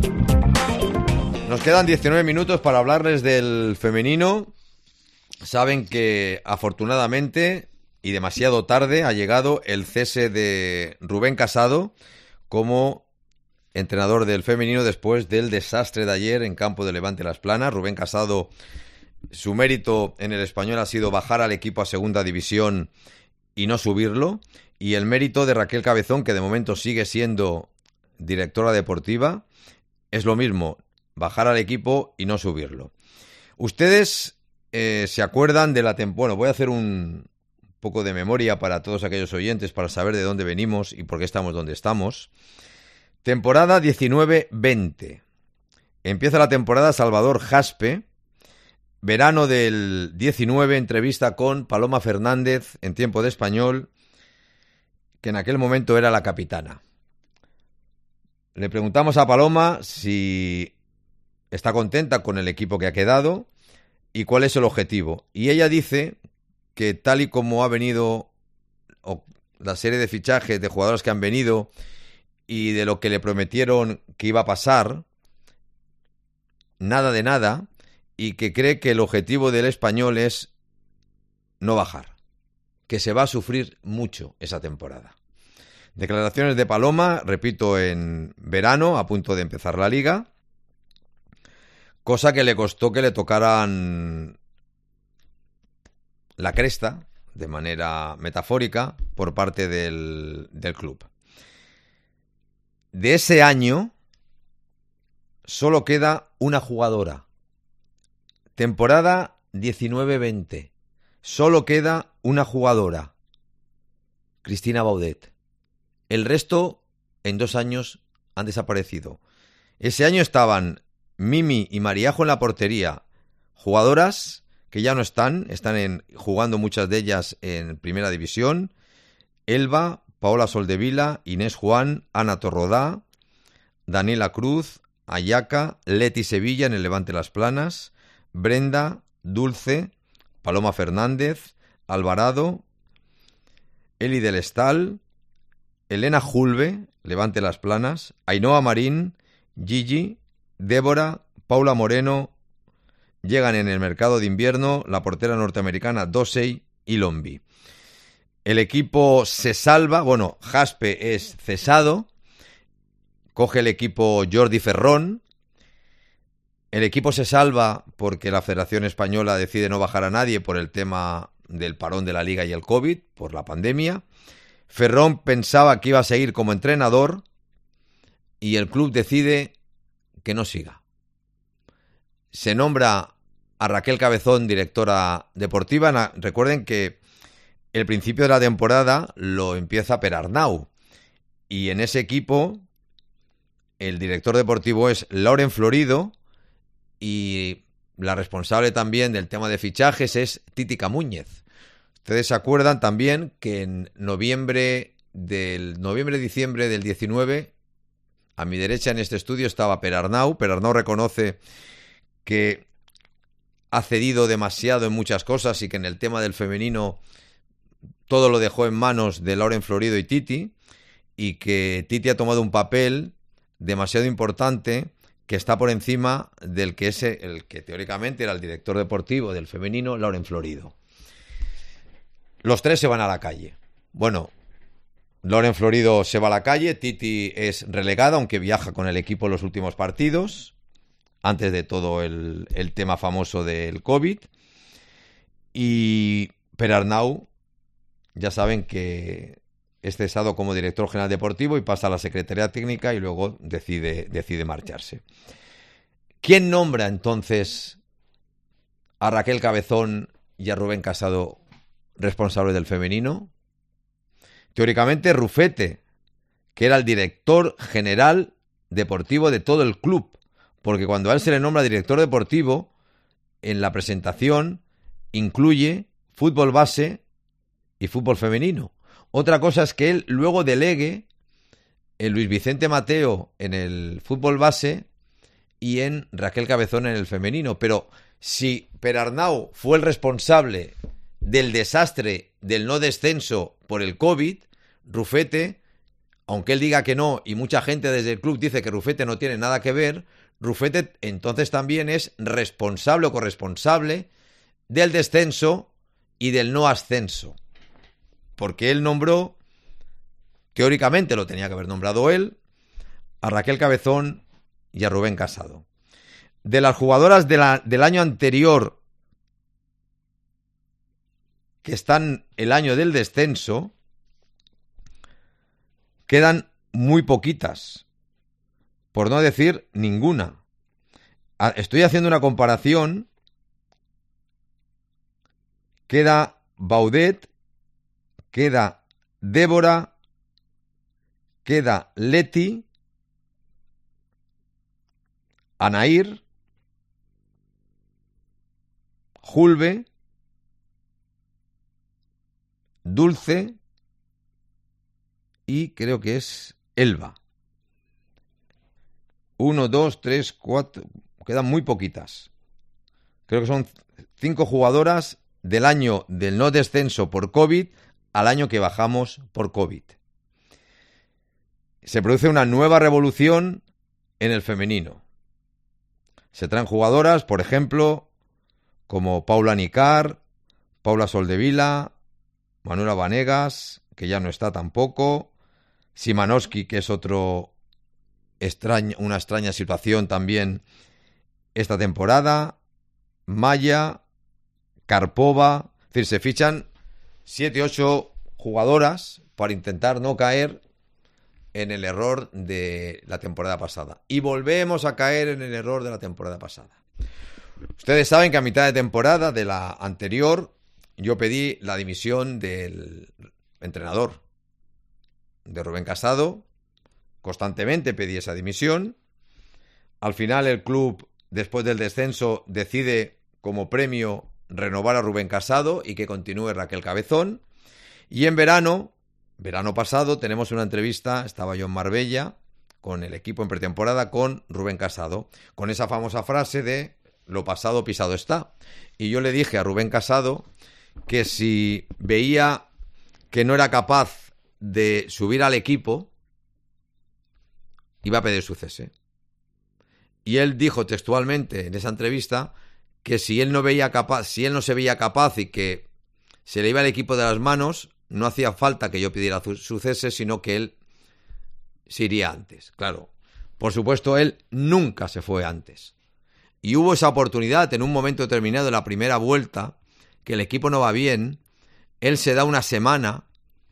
Nos quedan 19 minutos para hablarles del femenino. Saben que afortunadamente y demasiado tarde ha llegado el cese de Rubén Casado como entrenador del femenino después del desastre de ayer en campo de Levante Las Planas. Rubén Casado, su mérito en el Español ha sido bajar al equipo a segunda división y no subirlo, y el mérito de Raquel Cabezón, que de momento sigue siendo directora deportiva, es lo mismo, bajar al equipo y no subirlo. Ustedes se acuerdan de la temporada. Bueno, voy a hacer un poco de memoria para todos aquellos oyentes para saber de dónde venimos y por qué estamos donde estamos. Temporada 19-20. Empieza la temporada Salvador Jaspe. Verano del 19, entrevista con Paloma Fernández en Tiempo de Español, que en aquel momento era la capitana. Le preguntamos a Paloma si está contenta con el equipo que ha quedado y cuál es el objetivo. Y ella dice que tal y como ha venido la serie de fichajes de jugadores que han venido y de lo que le prometieron que iba a pasar, nada de nada, y que cree que el objetivo del Español es no bajar, que se va a sufrir mucho esa temporada. Declaraciones de Paloma, repito, en verano, a punto de empezar la liga, cosa que le costó que le tocaran la cresta, de manera metafórica, por parte del club. De ese año solo queda una jugadora. Temporada 19-20. Solo queda una jugadora. Cristina Baudet. El resto, en 2 años, han desaparecido. Ese año estaban Mimi y Mariajo en la portería. Jugadoras que ya no están jugando muchas de ellas en primera división. Elba, Paola Soldevila, Inés Juan, Ana Torrodá, Daniela Cruz, Ayaca, Leti Sevilla en el Levante Las Planas, Brenda, Dulce, Paloma Fernández, Alvarado, Eli del Estal, Elena Julve, Levante Las Planas, Ainhoa Marín, Gigi, Débora, Paula Moreno. Llegan en el mercado de invierno la portera norteamericana Dosey y Lombi. El equipo se salva, Jaspe es cesado, coge el equipo Jordi Ferrón. El equipo se salva porque la Federación Española decide no bajar a nadie por el tema del parón de la Liga y el COVID, por la pandemia. Ferrón pensaba que iba a seguir como entrenador y el club decide que no siga. Se nombra a Raquel Cabezón directora deportiva. Recuerden que el principio de la temporada lo empieza Perarnau y en ese equipo el director deportivo es Lauren Florido y la responsable también del tema de fichajes es Titi Camúñez. Ustedes se acuerdan también que en noviembre-diciembre del 19, a mi derecha en este estudio estaba Perarnau. Perarnau reconoce que ha cedido demasiado en muchas cosas y que en el tema del femenino todo lo dejó en manos de Lauren Florido y Titi, y que Titi ha tomado un papel demasiado importante que está por encima del que es el que teóricamente era el director deportivo del femenino, Lauren Florido. Los tres se van a la calle. Lauren Florido se va a la calle, Titi es relegada, aunque viaja con el equipo en los últimos partidos, antes de todo el tema famoso del COVID. Y Perarnau, ya saben que es cesado como director general deportivo y pasa a la Secretaría Técnica y luego decide marcharse. ¿Quién nombra entonces a Raquel Cabezón y a Rubén Casado responsables del femenino? Teóricamente Rufete, que era el director general deportivo de todo el club, porque cuando a él se le nombra director deportivo, en la presentación incluye fútbol base y fútbol femenino. Otra cosa es que él luego delegue en Luis Vicente Mateo en el fútbol base y en Raquel Cabezón en el femenino. Pero si Perarnau fue el responsable del desastre del no descenso por el COVID, Rufete, aunque él diga que no, y mucha gente desde el club dice que Rufete no tiene nada que ver, Rufete entonces también es responsable o corresponsable del descenso y del no ascenso. Porque él nombró, teóricamente lo tenía que haber nombrado él, a Raquel Cabezón y a Rubén Casado. De las jugadoras del año anterior, que están el año del descenso, quedan muy poquitas, por no decir ninguna. Estoy haciendo una comparación. Queda Baudet, queda Débora, queda Leti, Anaír, Julve, Dulce y creo que es Elba. 1, 2, 3, 4... Quedan muy poquitas. Creo que son 5 jugadoras del año del no descenso por COVID al año que bajamos por COVID. Se produce una nueva revolución en el femenino. Se traen jugadoras, por ejemplo, como Paula Nicar, Paula Soldevila, Manuela Vanegas, que ya no está tampoco, Simanowski, que es una extraña situación también esta temporada, Maya, Karpova, es decir, se fichan 7, 8 jugadoras para intentar no caer en el error de la temporada pasada. Y volvemos a caer en el error de la temporada pasada. Ustedes saben que a mitad de temporada de la anterior yo pedí la dimisión del entrenador de Rubén Casado. Constantemente pedí esa dimisión. Al final el club, después del descenso, decide como premio renovar a Rubén Casado y que continúe Raquel Cabezón. Y en verano pasado, tenemos una entrevista, estaba yo en Marbella, con el equipo en pretemporada, con Rubén Casado, con esa famosa frase de lo pasado pisado está. Y yo le dije a Rubén Casado que si veía que no era capaz de subir al equipo, iba a pedir su cese. Y él dijo textualmente en esa entrevista que si él no se veía capaz y que se le iba el equipo de las manos, no hacía falta que yo pidiera su cese, sino que él se iría antes. Claro, por supuesto, él nunca se fue antes. Y hubo esa oportunidad en un momento determinado de la primera vuelta, que el equipo no va bien, él se da una semana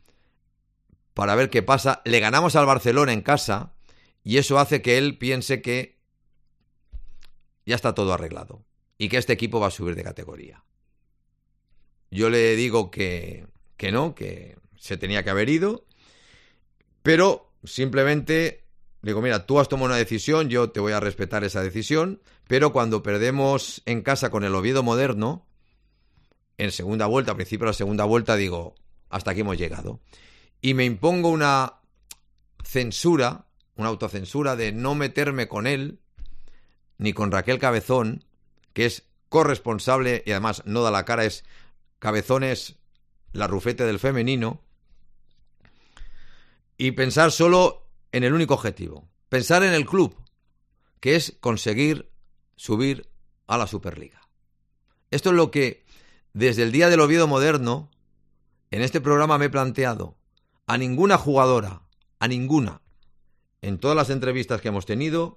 para ver qué pasa. Le ganamos al Barcelona en casa y eso hace que él piense que ya está todo arreglado y que este equipo va a subir de categoría. Yo le digo que no, que se tenía que haber ido, pero simplemente le digo, mira, tú has tomado una decisión, yo te voy a respetar esa decisión, pero cuando perdemos en casa con el Oviedo Moderno, en segunda vuelta, a principio de la segunda vuelta, digo, hasta aquí hemos llegado. Y me impongo una censura, una autocensura de no meterme con él, ni con Raquel Cabezón, que es corresponsable y además no da la cara, Cabezón es la Rufete del femenino, y pensar solo en el único objetivo, pensar en el club, que es conseguir subir a la Superliga. Esto es lo que desde el día del Oviedo Moderno en este programa me he planteado. A ninguna jugadora, a ninguna, en todas las entrevistas que hemos tenido,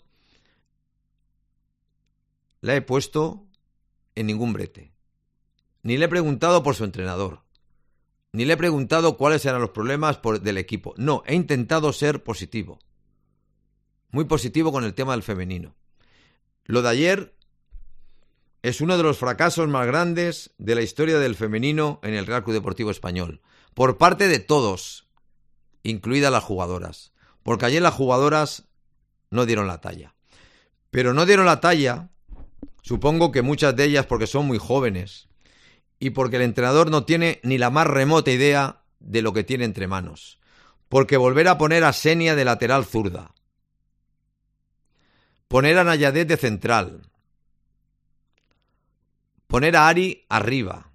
la he puesto en ningún brete. Ni le he preguntado por su entrenador, ni le he preguntado cuáles eran los problemas del equipo. No, he intentado ser positivo. Muy positivo con el tema del femenino. Lo de ayer es uno de los fracasos más grandes de la historia del femenino en el Real Club Deportivo Español, por parte de todos, incluidas las jugadoras, porque ayer las jugadoras no dieron la talla. Pero no dieron la talla, supongo que muchas de ellas porque son muy jóvenes y porque el entrenador no tiene ni la más remota idea de lo que tiene entre manos. Porque volver a poner a Xenia de lateral zurda, poner a Nayadet de central, poner a Ari arriba,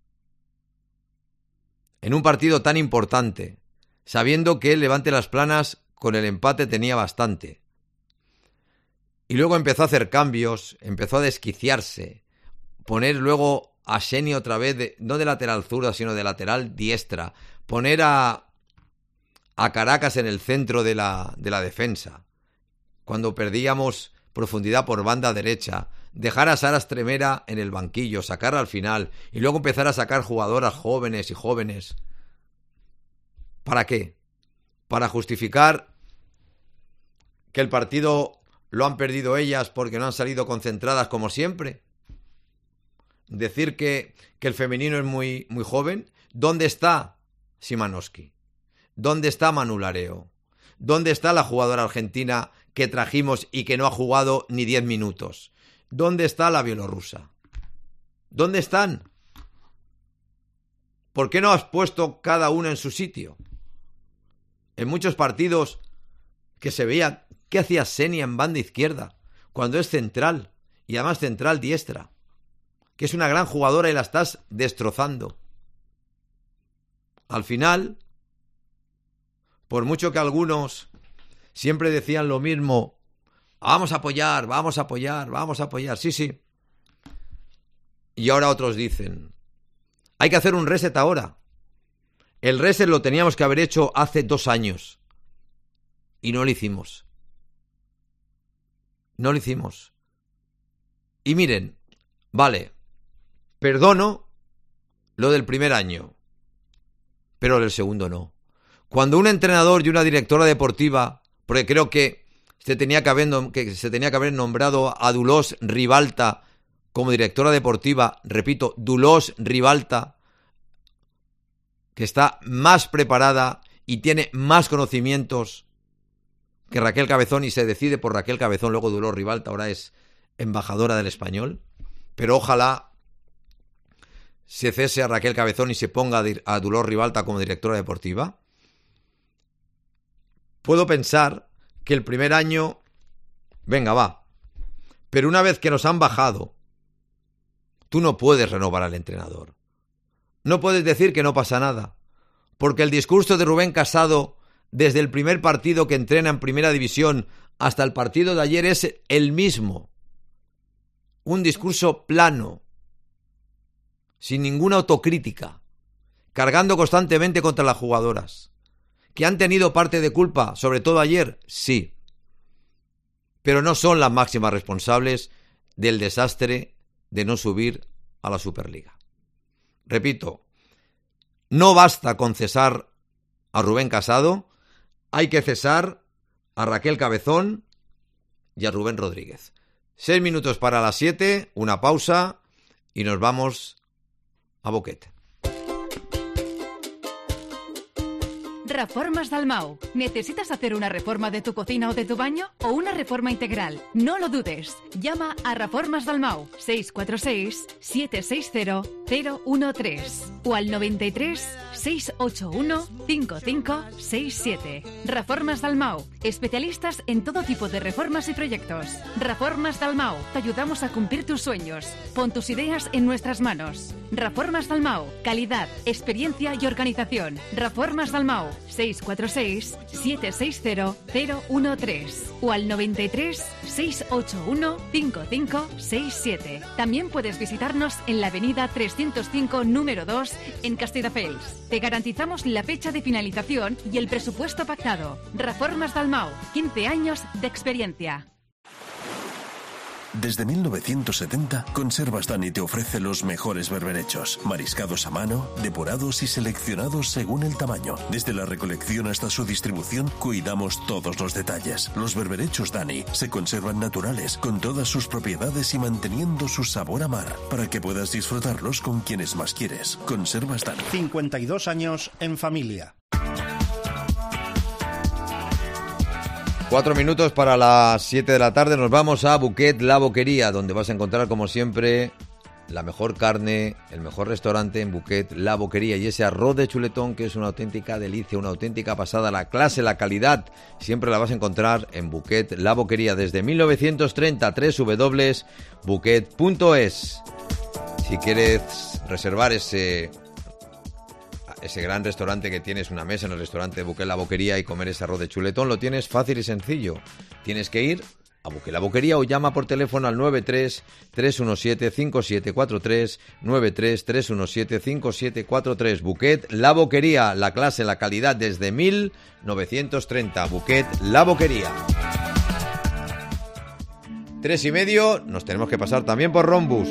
en un partido tan importante, sabiendo que el Levante Las Planas con el empate tenía bastante. Y luego empezó a hacer cambios, empezó a desquiciarse, poner luego a Xenia otra vez, no de lateral zurda, sino de lateral diestra, poner a Caracas en el centro de la defensa, cuando perdíamos profundidad por banda derecha, dejar a Sara Estremera en el banquillo, sacarla al final, y luego empezar a sacar jugadoras jóvenes y jóvenes. ¿Para qué? Para justificar que el partido lo han perdido ellas porque no han salido concentradas como siempre. Decir que el femenino es muy, muy joven. ¿Dónde está Szymanowski? ¿Dónde está Manu Lareo? ¿Dónde está la jugadora argentina que trajimos y que no ha jugado ni 10 minutos? ¿Dónde está la bielorrusa? ¿Dónde están? ¿Por qué no has puesto cada una en su sitio? En muchos partidos que se veía qué hacía Xenia en banda izquierda, cuando es central, y además central diestra, que es una gran jugadora y la estás destrozando. Al final, por mucho que algunos siempre decían lo mismo, vamos a apoyar, vamos a apoyar, vamos a apoyar, sí. Y ahora otros dicen, hay que hacer un reset ahora. El reset lo teníamos que haber hecho hace 2 años. Y no lo hicimos. No lo hicimos. Y miren, vale, perdono lo del primer año, pero del segundo no. Cuando un entrenador y una directora deportiva, porque creo que se tenía que haber nombrado a Dolors Ribalta como directora deportiva, repito, Dolors Ribalta, que está más preparada y tiene más conocimientos que Raquel Cabezón y se decide por Raquel Cabezón, luego Dolors Ribalta ahora es embajadora del Español, pero ojalá se cese a Raquel Cabezón y se ponga a Dolors Ribalta como directora deportiva. Puedo pensar que el primer año, venga, va, pero una vez que nos han bajado, tú no puedes renovar al entrenador. No puedes decir que no pasa nada, porque el discurso de Rubén Casado, desde el primer partido que entrena en Primera División hasta el partido de ayer, es el mismo. Un discurso plano, sin ninguna autocrítica, cargando constantemente contra las jugadoras. ¿Que han tenido parte de culpa, sobre todo ayer? Sí. Pero no son las máximas responsables del desastre de no subir a la Superliga. Repito, no basta con cesar a Rubén Casado, hay que cesar a Raquel Cabezón y a Rubén Rodríguez. 6 minutos para las 7, una pausa y nos vamos a Boquete. Reformas Dalmau. ¿Necesitas hacer una reforma de tu cocina o de tu baño? ¿O una reforma integral? No lo dudes. Llama a Reformas Dalmau 646-760-013 o al 93-681-5567. Reformas Dalmau. Especialistas en todo tipo de reformas y proyectos. Reformas Dalmau. Te ayudamos a cumplir tus sueños. Pon tus ideas en nuestras manos. Reformas Dalmau. Calidad, experiencia y organización. Reformas Dalmau. 646-760-013 o al 93-681-5567. También puedes visitarnos en la avenida 305 número 2 en Castelldefels. Te garantizamos la fecha de finalización y el presupuesto pactado. Reformas Dalmau, 15 años de experiencia. Desde 1970, Conservas Dani te ofrece los mejores berberechos, mariscados a mano, depurados y seleccionados según el tamaño. Desde la recolección hasta su distribución, cuidamos todos los detalles. Los berberechos Dani se conservan naturales, con todas sus propiedades y manteniendo su sabor a mar, para que puedas disfrutarlos con quienes más quieres. Conservas Dani. 52 años en familia. 4 minutos para las 7 de la tarde. Nos vamos a Buquet La Boquería, donde vas a encontrar, como siempre, la mejor carne, el mejor restaurante en Buquet La Boquería. Y ese arroz de chuletón, que es una auténtica delicia, una auténtica pasada. La clase, la calidad, siempre la vas a encontrar en Buquet La Boquería. Desde 1930, www.buquet.es. Si quieres reservar ese gran restaurante que tienes, una mesa en el restaurante de Buquet La Boquería, y comer ese arroz de chuletón, lo tienes fácil y sencillo. Tienes que ir a Buquet La Boquería o llama por teléfono al 93-317-5743, 93-317-5743. Buquet La Boquería, la clase, la calidad desde 1930. Buquet La Boquería. 3:30, nos tenemos que pasar también por Rhombus.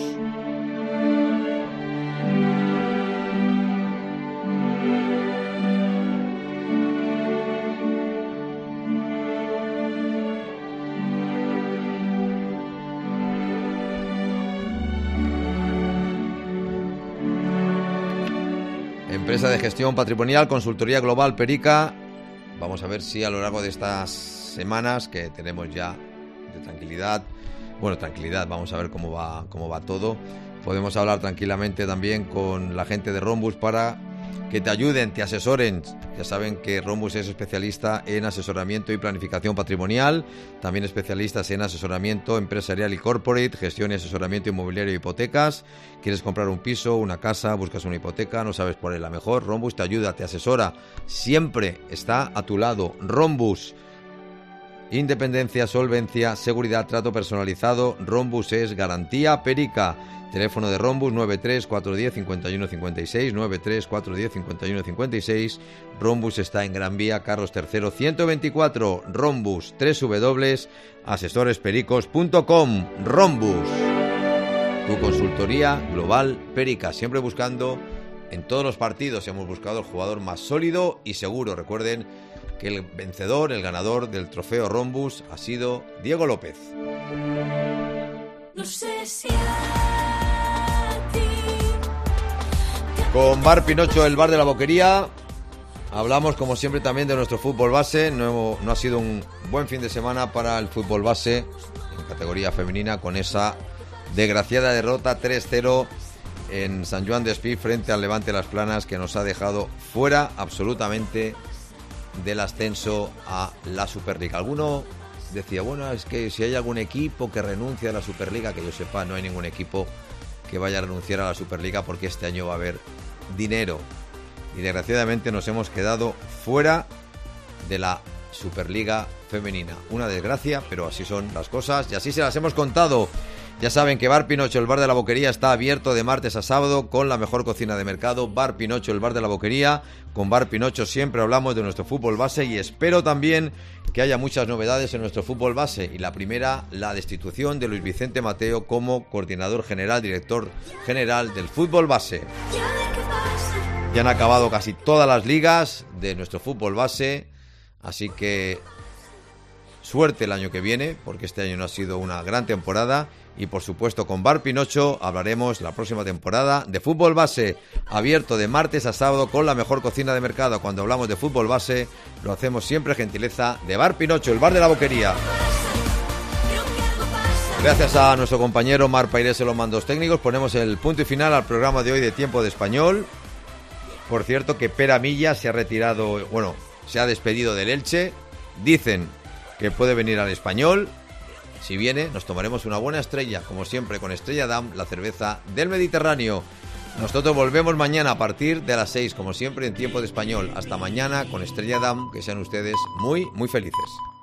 Empresa de gestión patrimonial, consultoría global Perica. Vamos a ver si a lo largo de estas semanas que tenemos ya de tranquilidad, vamos a ver cómo va todo. Podemos hablar tranquilamente también con la gente de Rhombus para que te ayuden, te asesoren. Ya saben que Rhombus es especialista en asesoramiento y planificación patrimonial, también especialistas en asesoramiento empresarial y corporate, gestión y asesoramiento inmobiliario y hipotecas. ¿Quieres comprar un piso, una casa, buscas una hipoteca, no sabes cuál es la mejor? Rhombus te ayuda, te asesora, siempre está a tu lado. Rhombus, independencia, solvencia, seguridad, trato personalizado. Rhombus es garantía Perica. Teléfono de Rhombus 93-410-5156, 93-410-5156. Rhombus está en Gran Vía, Carlos III, 124. Rhombus, www.asesorespericos.com. Rhombus, tu consultoría global Perica. Siempre buscando, en todos los partidos hemos buscado el jugador más sólido y seguro. Recuerden que el vencedor, el ganador del trofeo Rhombus ha sido Diego López. No sé si con Bar Pinocho, el bar de la Boquería, hablamos como siempre también de nuestro fútbol base. No ha sido un buen fin de semana para el fútbol base en categoría femenina, con esa desgraciada derrota 3-0 en San Joan d'Espí frente al Levante Las Planas, que nos ha dejado fuera absolutamente del ascenso a la Superliga. Alguno decía, bueno, es que si hay algún equipo que renuncia a la Superliga, que yo sepa, no hay ningún equipo que vaya a renunciar a la Superliga, porque este año va a haber dinero. Y desgraciadamente nos hemos quedado fuera de la Superliga femenina. Una desgracia, pero así son las cosas y así se las hemos contado. Ya saben que Bar Pinocho, el bar de la Boquería, está abierto de martes a sábado con la mejor cocina de mercado. Bar Pinocho, el bar de la Boquería. Con Bar Pinocho siempre hablamos de nuestro fútbol base y espero también que haya muchas novedades en nuestro fútbol base. Y la primera, la destitución de Luis Vicente Mateo como coordinador general, director general del fútbol base. Ya han acabado casi todas las ligas de nuestro fútbol base, así que suerte el año que viene, porque este año no ha sido una gran temporada. Y por supuesto con Bar Pinocho hablaremos la próxima temporada de fútbol base, abierto de martes a sábado con la mejor cocina de mercado. Cuando hablamos de fútbol base lo hacemos siempre gentileza de Bar Pinocho, el bar de la Boquería. Gracias a nuestro compañero Mar Pairés en los mandos técnicos, ponemos el punto y final al programa de hoy de Tiempo de Español. Por cierto que Pera Milla se ha retirado, se ha despedido del Elche. Dicen que puede venir al Español. Si viene, nos tomaremos una buena estrella, como siempre, con Estrella Damm, la cerveza del Mediterráneo. Nosotros volvemos mañana a partir de las 6, como siempre, en Tiempo de Español. Hasta mañana con Estrella Damm, que sean ustedes muy, muy felices.